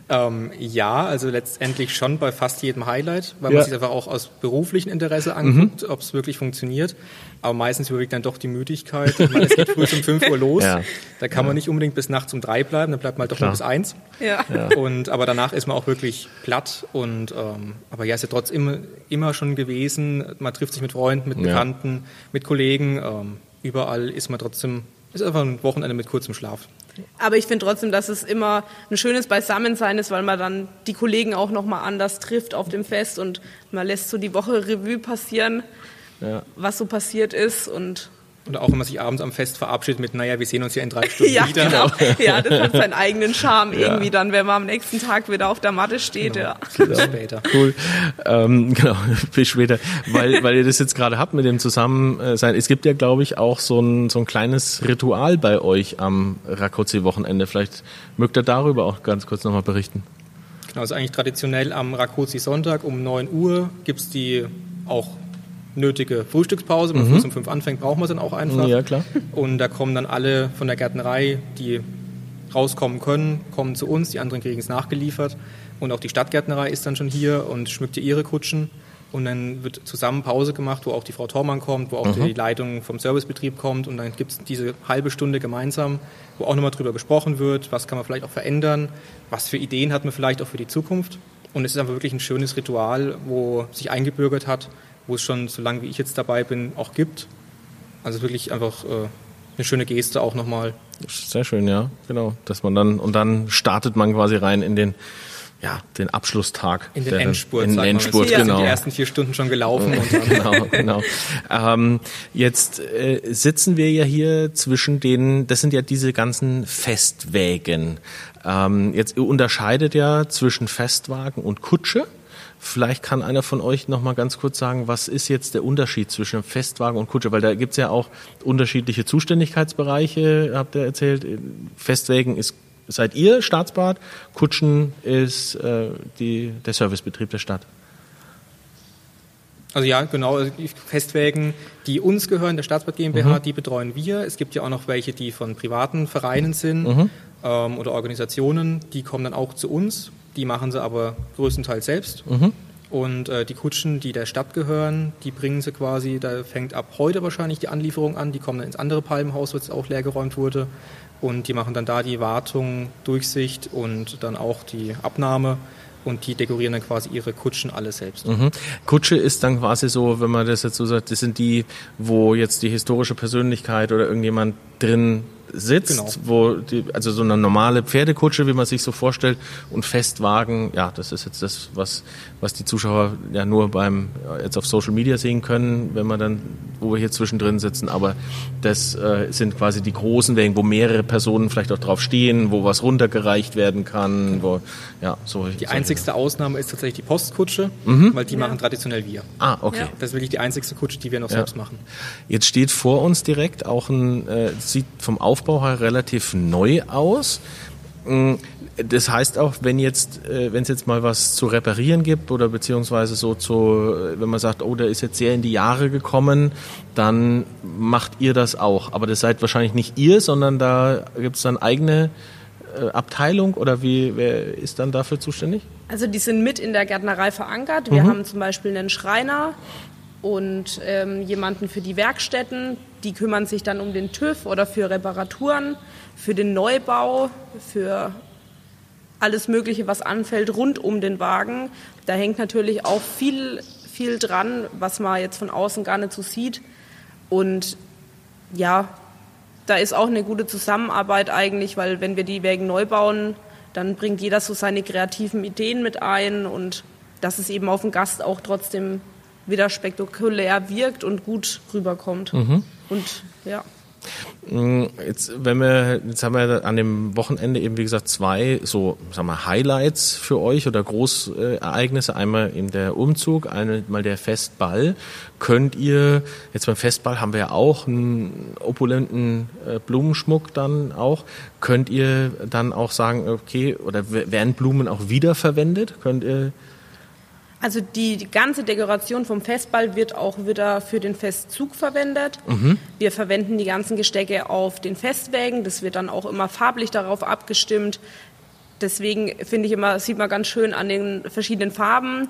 Also letztendlich schon bei fast jedem Highlight, weil man sich einfach auch aus beruflichem Interesse anguckt, ob es wirklich funktioniert. Aber meistens überwiegt dann doch die Müdigkeit. Ich meine, es geht früh um 5 Uhr los. Da kann man nicht unbedingt bis nachts um 3 bleiben, dann bleibt man halt doch nur bis 1. Aber danach ist man auch wirklich platt. Aber es ist ja trotzdem immer schon gewesen. Man trifft sich mit Freunden, mit Bekannten, mit Kollegen. Überall ist man trotzdem, ist einfach ein Wochenende mit kurzem Schlaf. Aber ich finde trotzdem, dass es immer ein schönes Beisammensein ist, weil man dann die Kollegen auch nochmal anders trifft auf dem Fest und man lässt so die Woche Revue passieren, was so passiert ist Oder auch wenn man sich abends am Fest verabschiedet mit, wir sehen uns ja in 3 Stunden wieder. Genau. Ja, das hat seinen eigenen Charme irgendwie dann, wenn man am nächsten Tag wieder auf der Matte steht. Genau. Bis später. Cool. Bis später. Weil ihr das jetzt gerade habt mit dem Zusammensein. Es gibt ja, glaube ich, auch so ein kleines Ritual bei euch am Rákóczi-Wochenende. Vielleicht mögt ihr darüber auch ganz kurz nochmal berichten. Genau, also eigentlich traditionell am Rákóczi-Sonntag um 9 Uhr gibt es die auch nötige Frühstückspause. Wenn man früh um 5 anfängt, braucht man es dann auch einfach. Ja, klar. Und da kommen dann alle von der Gärtnerei, die rauskommen können, kommen zu uns. Die anderen kriegen es nachgeliefert. Und auch die Stadtgärtnerei ist dann schon hier und schmückt ihre Kutschen. Und dann wird zusammen Pause gemacht, wo auch die Frau Thormann kommt, wo auch die Leitung vom Servicebetrieb kommt. Und dann gibt es diese halbe Stunde gemeinsam, wo auch nochmal drüber gesprochen wird, was kann man vielleicht auch verändern, was für Ideen hat man vielleicht auch für die Zukunft. Und es ist einfach wirklich ein schönes Ritual, wo sich eingebürgert hat, wo es schon, so lange wie ich jetzt dabei bin, auch gibt. Also wirklich einfach eine schöne Geste auch nochmal. Sehr schön, ja, genau. Dass man dann startet man quasi rein in den Abschlusstag. In den Endspurt, genau. Sind die ersten 4 Stunden schon gelaufen. Und dann genau. Jetzt sitzen wir ja hier zwischen das sind ja diese ganzen Festwägen. Jetzt unterscheidet ja zwischen Festwagen und Kutsche. Vielleicht kann einer von euch noch mal ganz kurz sagen, was ist jetzt der Unterschied zwischen Festwagen und Kutsche? Weil da gibt's ja auch unterschiedliche Zuständigkeitsbereiche, habt ihr erzählt. Festwägen seid ihr Staatsbad, Kutschen ist der Servicebetrieb der Stadt. Also ja, genau. Die Festwägen, die uns gehören, der Staatsbad GmbH, die betreuen wir. Es gibt ja auch noch welche, die von privaten Vereinen sind oder Organisationen. Die kommen dann auch zu uns. Die machen sie aber größtenteils selbst. Und die Kutschen, die der Stadt gehören, die bringen sie quasi, da fängt ab heute wahrscheinlich die Anlieferung an. Die kommen dann ins andere Palmenhaus, wo es auch leergeräumt wurde. Und die machen dann da die Wartung, Durchsicht und dann auch die Abnahme. Und die dekorieren dann quasi ihre Kutschen alle selbst. Kutsche ist dann quasi so, wenn man das jetzt so sagt, das sind die, wo jetzt die historische Persönlichkeit oder irgendjemand drin sitzt, wo also so eine normale Pferdekutsche, wie man sich so vorstellt, und Festwagen, ja, das ist jetzt das, was die Zuschauer ja nur jetzt auf Social Media sehen können, wenn wir dann, wo wir hier zwischendrin sitzen, aber das sind quasi die großen Wägen, wo mehrere Personen vielleicht auch drauf stehen, wo was runtergereicht werden kann, wo, ja, so. Die einzigste Ausnahme ist tatsächlich die Postkutsche, weil die machen traditionell wir. Ah, okay. Ja. Das ist wirklich die einzigste Kutsche, die wir noch selbst machen. Jetzt steht vor uns direkt auch sieht vom Aufbau her relativ neu aus. Das heißt auch, wenn es jetzt mal was zu reparieren gibt oder beziehungsweise wenn man sagt, oh, der ist jetzt sehr in die Jahre gekommen, dann macht ihr das auch. Aber das seid wahrscheinlich nicht ihr, sondern da gibt es dann eigene Abteilung oder wer ist dann dafür zuständig? Also die sind mit in der Gärtnerei verankert. Wir haben zum Beispiel einen Schreiner und jemanden für die Werkstätten. Die kümmern sich dann um den TÜV oder für Reparaturen, für den Neubau, für alles Mögliche, was anfällt rund um den Wagen. Da hängt natürlich auch viel, viel dran, was man jetzt von außen gar nicht so sieht. Und ja, da ist auch eine gute Zusammenarbeit eigentlich, weil wenn wir die Wägen neu bauen, dann bringt jeder so seine kreativen Ideen mit ein und dass es eben auf den Gast auch trotzdem wieder spektakulär wirkt und gut rüberkommt. Und ja. Jetzt haben wir an dem Wochenende eben, wie gesagt, zwei so, sagen wir, Highlights für euch oder Großereignisse. Einmal eben der Umzug, einmal der Festball. Könnt ihr, jetzt beim Festball haben wir ja auch einen opulenten Blumenschmuck dann auch. Könnt ihr dann auch sagen, okay, oder werden Blumen auch wiederverwendet? Könnt ihr? Also die ganze Dekoration vom Festball wird auch wieder für den Festzug verwendet. Wir verwenden die ganzen Gestecke auf den Festwägen. Das wird dann auch immer farblich darauf abgestimmt. Deswegen finde ich immer, sieht man ganz schön an den verschiedenen Farben.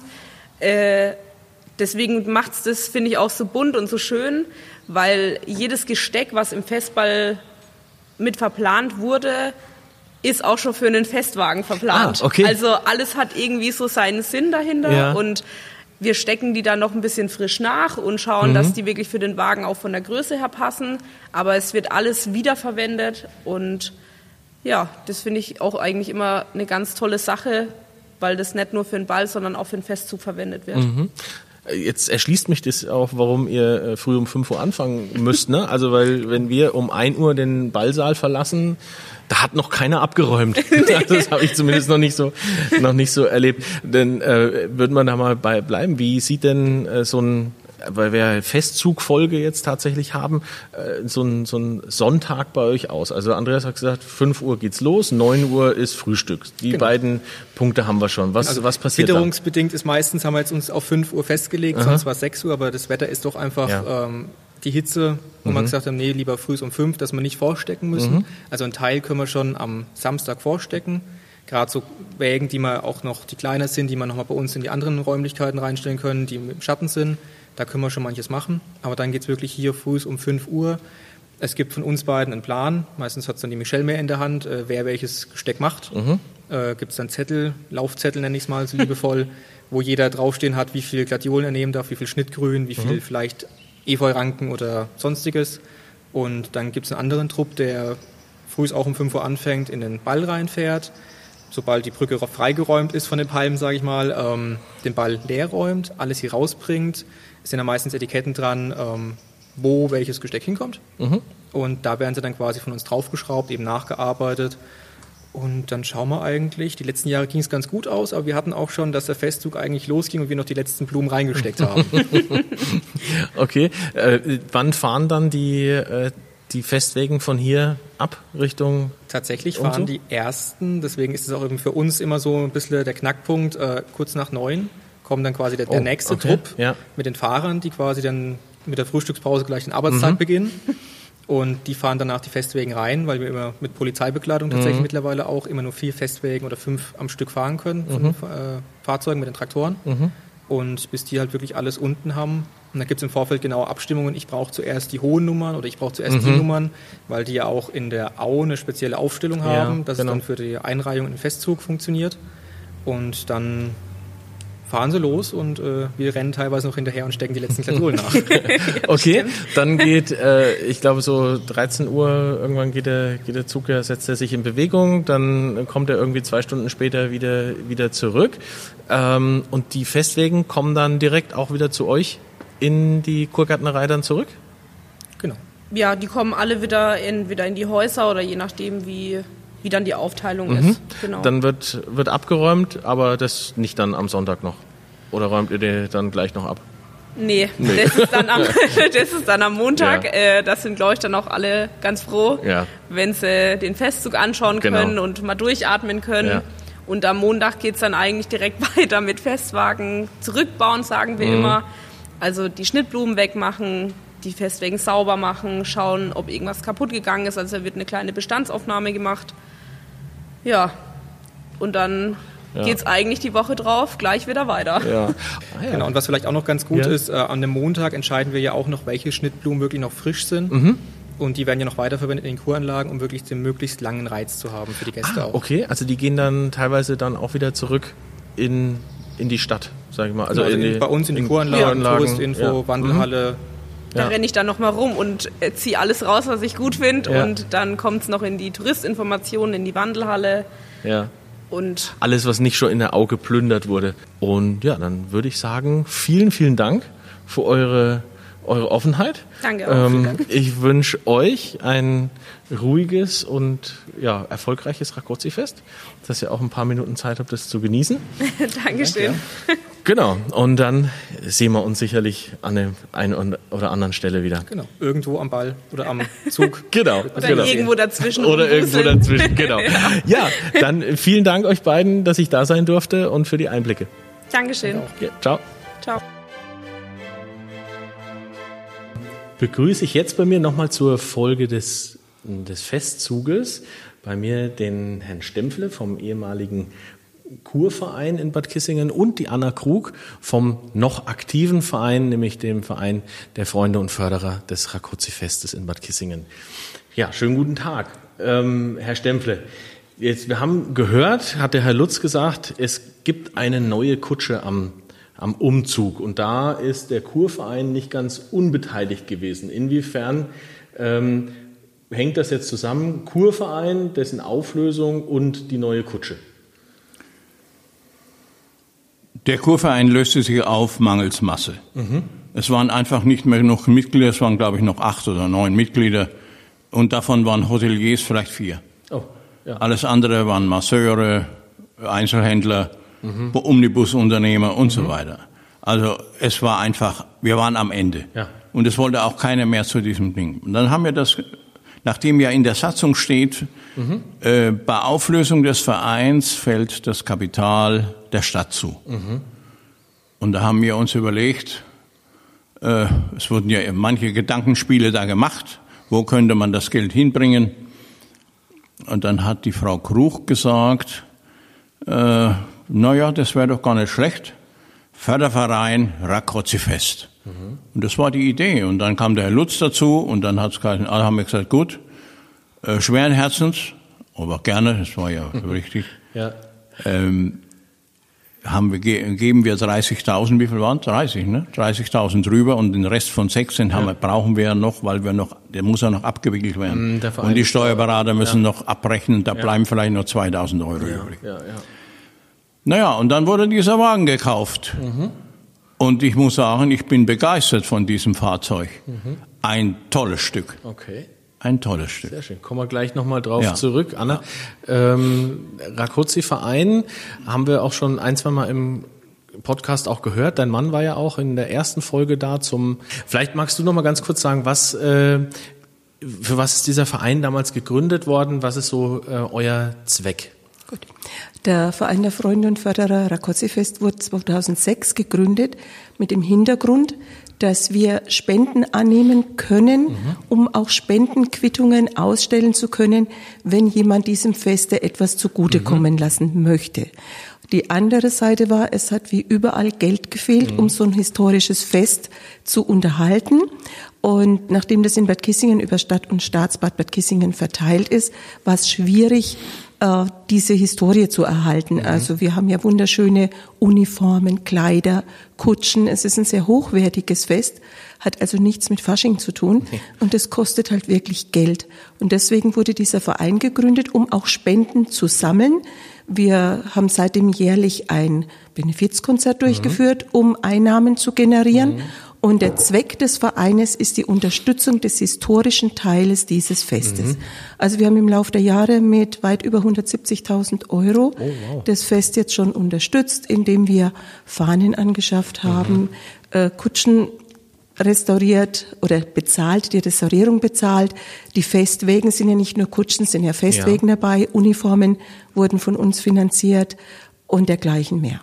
Deswegen macht es das, finde ich, auch so bunt und so schön, weil jedes Gesteck, was im Festball mit verplant wurde, ist auch schon für einen Festwagen verplant. Okay. Also alles hat irgendwie so seinen Sinn dahinter und wir stecken die dann noch ein bisschen frisch nach und schauen, dass die wirklich für den Wagen auch von der Größe her passen. Aber es wird alles wiederverwendet und ja, das finde ich auch eigentlich immer eine ganz tolle Sache, weil das nicht nur für den Ball, sondern auch für den Festzug verwendet wird. Jetzt erschließt mich das auch, warum ihr früh um 5 Uhr anfangen müsst, ne? Also weil wenn wir um 1 Uhr den Ballsaal verlassen, da hat noch keiner abgeräumt. Das habe ich zumindest noch nicht so erlebt. Denn würde man da mal bleiben, wie sieht denn weil wir Festzugfolge jetzt tatsächlich haben, so ein Sonntag bei euch aus? Also Andreas hat gesagt, 5 Uhr geht's los, 9 Uhr ist Frühstück. Die beiden Punkte haben wir schon. Was passiert da? Witterungsbedingt ist meistens, haben wir jetzt uns auf 5 Uhr festgelegt, sonst war es 6 Uhr, aber das Wetter ist doch einfach die Hitze, wo man gesagt hat, nee, lieber früh um 5, dass wir nicht vorstecken müssen. Also einen Teil können wir schon am Samstag vorstecken. Gerade so Wägen, die kleiner sind, die man nochmal bei uns in die anderen Räumlichkeiten reinstellen können, die im Schatten sind. Da können wir schon manches machen. Aber dann geht's wirklich hier früh um 5 Uhr. Es gibt von uns beiden einen Plan. Meistens hat's dann die Michelle mehr in der Hand, wer welches Gesteck macht. Gibt's dann Zettel, Laufzettel nenne ich es mal so liebevoll, wo jeder draufstehen hat, wie viel Gladiolen er nehmen darf, wie viel Schnittgrün, wie viel vielleicht Efeuranken oder Sonstiges. Und dann gibt's einen anderen Trupp, der früh auch um 5 Uhr anfängt, in den Ball reinfährt. Sobald die Brücke freigeräumt ist von den Palmen, sage ich mal, den Ball leer räumt, alles hier rausbringt. Es sind ja meistens Etiketten dran, wo welches Gesteck hinkommt. Und da werden sie dann quasi von uns draufgeschraubt, eben nachgearbeitet. Und dann schauen wir eigentlich, die letzten Jahre ging es ganz gut aus, aber wir hatten auch schon, dass der Festzug eigentlich losging und wir noch die letzten Blumen reingesteckt haben. Okay, wann fahren dann die Festwägen von hier ab Richtung? Tatsächlich fahren die ersten, deswegen ist es auch eben für uns immer so ein bisschen der Knackpunkt, kurz nach 9 kommt dann quasi der nächste Trupp mit den Fahrern, die quasi dann mit der Frühstückspause gleich den Arbeitstag beginnen. Und die fahren danach die Festwägen rein, weil wir immer mit Polizeibekleidung tatsächlich mittlerweile auch immer nur 4 Festwägen oder 5 am Stück fahren können von Fahrzeugen mit den Traktoren. Und bis die halt wirklich alles unten haben. Und dann gibt es im Vorfeld genaue Abstimmungen. Ich brauche zuerst die hohen Nummern oder ich brauche zuerst die Nummern, weil die ja auch in der Au eine spezielle Aufstellung haben, dass es dann für die Einreihung in den Festzug funktioniert. Und dann fahren sie los und wir rennen teilweise noch hinterher und stecken die letzten Glasuren nach. Okay, dann geht, ich glaube so 13 Uhr, irgendwann geht der Zug, setzt er sich in Bewegung, dann kommt er irgendwie 2 Stunden später wieder zurück. Und die Festwegen kommen dann direkt auch wieder zu euch in die Kurgärtnerei dann zurück? Genau. Ja, die kommen alle wieder entweder in die Häuser oder je nachdem, wie dann die Aufteilung ist. Genau. Dann wird abgeräumt, aber das nicht dann am Sonntag noch? Oder räumt ihr den dann gleich noch ab? Nee. Das ist dann am Montag. Ja. Das sind, glaube ich, dann auch alle ganz froh, wenn sie den Festzug anschauen können und mal durchatmen können. Ja. Und am Montag geht's dann eigentlich direkt weiter mit Festwagen zurückbauen, sagen wir immer. Also die Schnittblumen wegmachen, die Festwegen sauber machen, schauen, ob irgendwas kaputt gegangen ist. Also da wird eine kleine Bestandsaufnahme gemacht. Ja, und dann geht's eigentlich die Woche drauf gleich wieder weiter. Ja. Genau, und was vielleicht auch noch ganz gut ist, an dem Montag entscheiden wir ja auch noch, welche Schnittblumen wirklich noch frisch sind. Und die werden ja noch weiterverwendet in den Kuranlagen, um wirklich den möglichst langen Reiz zu haben für die Gäste auch. Okay, also die gehen dann teilweise dann auch wieder zurück in die Stadt, sage ich mal. Also, bei uns in die Kuranlagen, Touristinfo, Wandelhalle. Da renne ich dann nochmal rum und ziehe alles raus, was ich gut finde. Ja. Und dann kommt es noch in die Touristinformationen, in die Wandelhalle. Ja. Und alles, was nicht schon in der Auge geplündert wurde. Und ja, dann würde ich sagen, vielen, vielen Dank für eure Offenheit. Danke auch. Vielen Dank. Ich wünsche euch ein ruhiges und erfolgreiches Rákóczi-Fest, dass ihr auch ein paar Minuten Zeit habt, das zu genießen. Dankeschön. Genau, und dann sehen wir uns sicherlich an der einen oder anderen Stelle wieder. Genau, irgendwo am Ball oder am Zug. Genau. Oder irgendwo dazwischen. Genau. Ja, dann vielen Dank euch beiden, dass ich da sein durfte und für die Einblicke. Dankeschön. Ja, ciao. Ciao. Begrüße ich jetzt bei mir nochmal zur Folge des Festzuges bei mir den Herrn Stempfle vom ehemaligen Kurverein in Bad Kissingen und die Anna Krug vom noch aktiven Verein, nämlich dem Verein der Freunde und Förderer des Rákóczi-Festes in Bad Kissingen. Ja, schönen guten Tag. Herr Stempfle, wir haben gehört, hat der Herr Lutz gesagt, es gibt eine neue Kutsche am Umzug. Und da ist der Kurverein nicht ganz unbeteiligt gewesen. Inwiefern hängt das jetzt zusammen? Kurverein, dessen Auflösung und die neue Kutsche? Der Kurverein löste sich auf mangels Masse. Es waren einfach nicht mehr genug Mitglieder, es waren, glaube ich, noch 8 oder 9 Mitglieder. Und davon waren Hoteliers vielleicht 4. Oh, ja. Alles andere waren Masseure, Einzelhändler, Omnibusunternehmer und so weiter. Also es war einfach, wir waren am Ende. Ja. Und es wollte auch keiner mehr zu diesem Ding. Und dann haben wir das, nachdem ja in der Satzung steht, bei Auflösung des Vereins fällt das Kapital der Stadt zu. Und da haben wir uns überlegt, es wurden ja manche Gedankenspiele da gemacht, wo könnte man das Geld hinbringen? Und dann hat die Frau Krug gesagt, naja, das wäre doch gar nicht schlecht. Förderverein Rákóczi-Fest. Und das war die Idee. Und dann kam der Herr Lutz dazu und dann alle haben wir gesagt, gut, schweren Herzens, aber gerne, das war ja richtig, geben wir 30.000, wie viel waren es? 30, ne? 30.000 drüber und den Rest von 16 brauchen wir noch, weil der muss ja noch abgewickelt werden. Und die Steuerberater müssen noch abrechnen, da bleiben vielleicht noch 2.000 Euro übrig. Naja, und dann wurde dieser Wagen gekauft. Und ich muss sagen, ich bin begeistert von diesem Fahrzeug. Ein tolles Stück. Okay. Ein tolles Stück. Sehr schön. Kommen wir gleich nochmal drauf zurück. Anna, Rákóczi-Verein haben wir auch schon 1-2 Mal im Podcast auch gehört. Dein Mann war ja auch in der ersten Folge da vielleicht magst du noch mal ganz kurz sagen, für was ist dieser Verein damals gegründet worden? Was ist so euer Zweck? Gut. Der Verein der Freunde und Förderer Rákóczi-Fest wurde 2006 gegründet mit dem Hintergrund, dass wir Spenden annehmen können, um auch Spendenquittungen ausstellen zu können, wenn jemand diesem Feste etwas zugutekommen lassen möchte. Die andere Seite war, es hat wie überall Geld gefehlt, um so ein historisches Fest zu unterhalten. Und nachdem das in Bad Kissingen über Stadt- und Staatsbad Bad Kissingen verteilt ist, war es schwierig, diese Historie zu erhalten. Also wir haben ja wunderschöne Uniformen, Kleider, Kutschen. Es ist ein sehr hochwertiges Fest, hat also nichts mit Fasching zu tun. Und das kostet halt wirklich Geld. Und deswegen wurde dieser Verein gegründet, um auch Spenden zu sammeln. Wir haben seitdem jährlich ein Benefizkonzert durchgeführt, um Einnahmen zu generieren. Und der Zweck des Vereines ist die Unterstützung des historischen Teiles dieses Festes. Also wir haben im Laufe der Jahre mit weit über 170.000 Euro das Fest jetzt schon unterstützt, indem wir Fahnen angeschafft haben, Kutschen restauriert oder bezahlt, die Restaurierung bezahlt. Die Festwägen sind ja nicht nur Kutschen, sind ja Festwägen dabei. Uniformen wurden von uns finanziert und dergleichen mehr.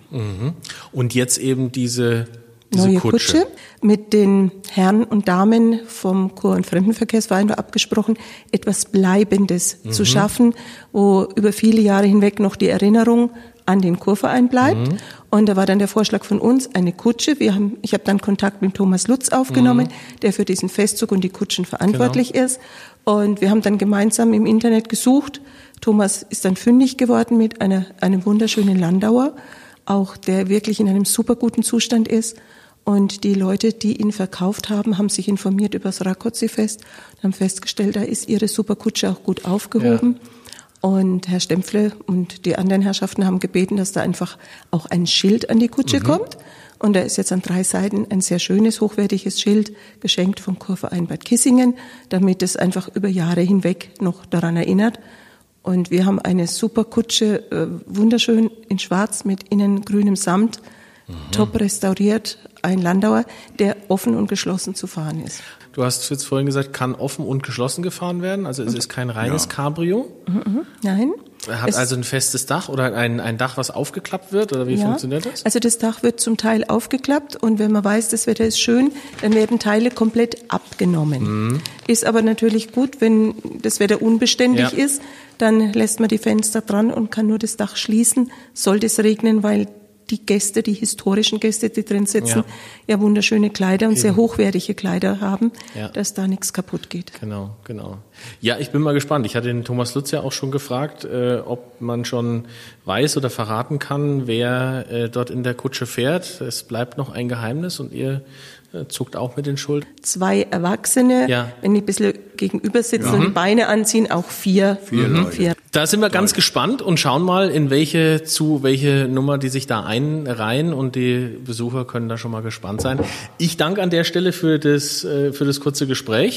Und jetzt eben diese neue Kutsche mit den Herren und Damen vom Chor- und Fremdenverkehrsverein war abgesprochen, etwas Bleibendes zu schaffen, wo über viele Jahre hinweg noch die Erinnerung an den Chorverein bleibt. Und da war dann der Vorschlag von uns, eine Kutsche. Ich habe dann Kontakt mit Thomas Lutz aufgenommen, der für diesen Festzug und die Kutschen verantwortlich ist. Und wir haben dann gemeinsam im Internet gesucht. Thomas ist dann fündig geworden mit einem wunderschönen Landauer, auch der wirklich in einem super guten Zustand ist. Und die Leute, die ihn verkauft haben, haben sich informiert über das Rákóczi-Fest und haben festgestellt, da ist ihre Superkutsche auch gut aufgehoben. Ja. Und Herr Stempfle und die anderen Herrschaften haben gebeten, dass da einfach auch ein Schild an die Kutsche kommt. Und da ist jetzt an 3 Seiten ein sehr schönes, hochwertiges Schild, geschenkt vom Chorverein Bad Kissingen, damit es einfach über Jahre hinweg noch daran erinnert. Und wir haben eine Superkutsche, wunderschön in Schwarz mit innen grünem Samt, top restauriert, ein Landauer, der offen und geschlossen zu fahren ist. Du hast jetzt vorhin gesagt, kann offen und geschlossen gefahren werden, also es ist kein reines Cabrio? Nein. Hat also ein festes Dach oder ein Dach, was aufgeklappt wird, oder wie funktioniert das? Also das Dach wird zum Teil aufgeklappt und wenn man weiß, das Wetter ist schön, dann werden Teile komplett abgenommen. Ist aber natürlich gut, wenn das Wetter unbeständig ist, dann lässt man die Fenster dran und kann nur das Dach schließen, sollte es regnen, weil die Gäste, die historischen Gäste, die drin sitzen, ja wunderschöne Kleider und sehr hochwertige Kleider haben, dass da nichts kaputt geht. Genau. Ja, ich bin mal gespannt. Ich hatte den Thomas Lutz ja auch schon gefragt, ob man schon weiß oder verraten kann, wer dort in der Kutsche fährt. Es bleibt noch ein Geheimnis und ihr zuckt auch mit den Schultern. 2 Erwachsene, wenn die ein bisschen gegenüber sitzen und die Beine anziehen, auch 4. 4 Leute. Da sind wir ganz gespannt und schauen mal, in welche Nummer die sich da einreihen, und die Besucher können da schon mal gespannt sein. Ich danke an der Stelle für das kurze Gespräch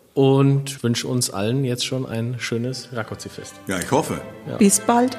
und wünsche uns allen jetzt schon ein schönes Rákóczi-Fest. Ja, ich hoffe. Ja. Bis bald.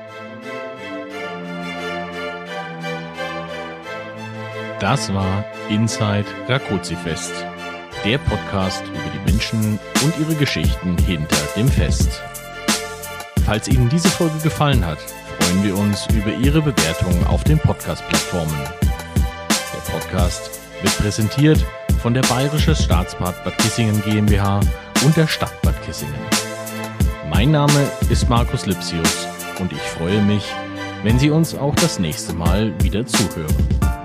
Das war Inside Rákóczi-Fest, der Podcast über die Menschen und ihre Geschichten hinter dem Fest. Falls Ihnen diese Folge gefallen hat, freuen wir uns über Ihre Bewertung auf den Podcast-Plattformen. Der Podcast wird präsentiert von der Bayerische Staatsbad Bad Kissingen GmbH und der Stadt Bad Kissingen. Mein Name ist Markus Lipsius und ich freue mich, wenn Sie uns auch das nächste Mal wieder zuhören.